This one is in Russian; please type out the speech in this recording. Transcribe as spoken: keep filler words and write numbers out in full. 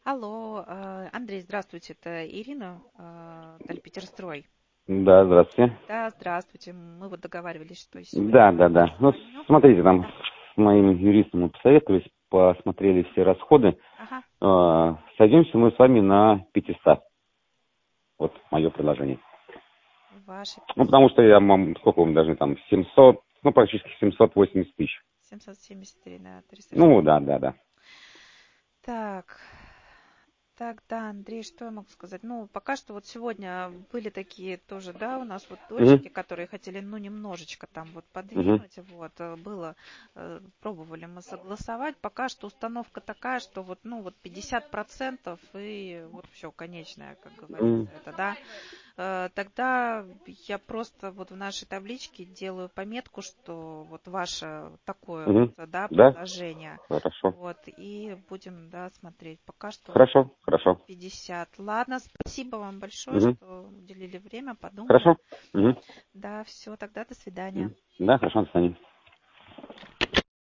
Алло, э, Андрей, здравствуйте, это Ирина, э, Дальпетерстрой. Да, здравствуйте. Да, здравствуйте. Мы вот договаривались, что сегодня Да, я вам да, да. Ну, перезвоню. смотрите, там Да. с моим юристом мы посоветовались, посмотрели все расходы. Ага, Э, Сойдемся мы с вами на пятьсот. Вот мое предложение. ваши Ну, потому что пятьсот. я, мам, сколько вам должны там, семьсот, ну, практически семьсот восемьдесят тысяч. семьсот семьдесят три на триста шестьдесят. Ну, да, да, да. Так, так, да, Андрей, что я могу сказать? Ну, пока что вот сегодня были такие тоже, да, у нас вот Угу, дольщики, которые хотели, ну, немножечко там вот угу, подвинуть, вот, э, было, э, пробовали мы согласовать, пока что установка такая, что вот, ну, вот пятьдесят процентов и вот все, конечное, как говорится, это, да. Э, Тогда я просто вот в нашей табличке делаю пометку, что вот ваше такое вот, угу. да, Да, предложение. хорошо. Вот, и будем, да, смотреть. Пока что вот Хорошо, хорошо. пятьдесят. Ладно, спасибо вам большое, Угу. что уделили время, подумали. Хорошо. Угу. Да, все, тогда до свидания. Да, хорошо, до свидания.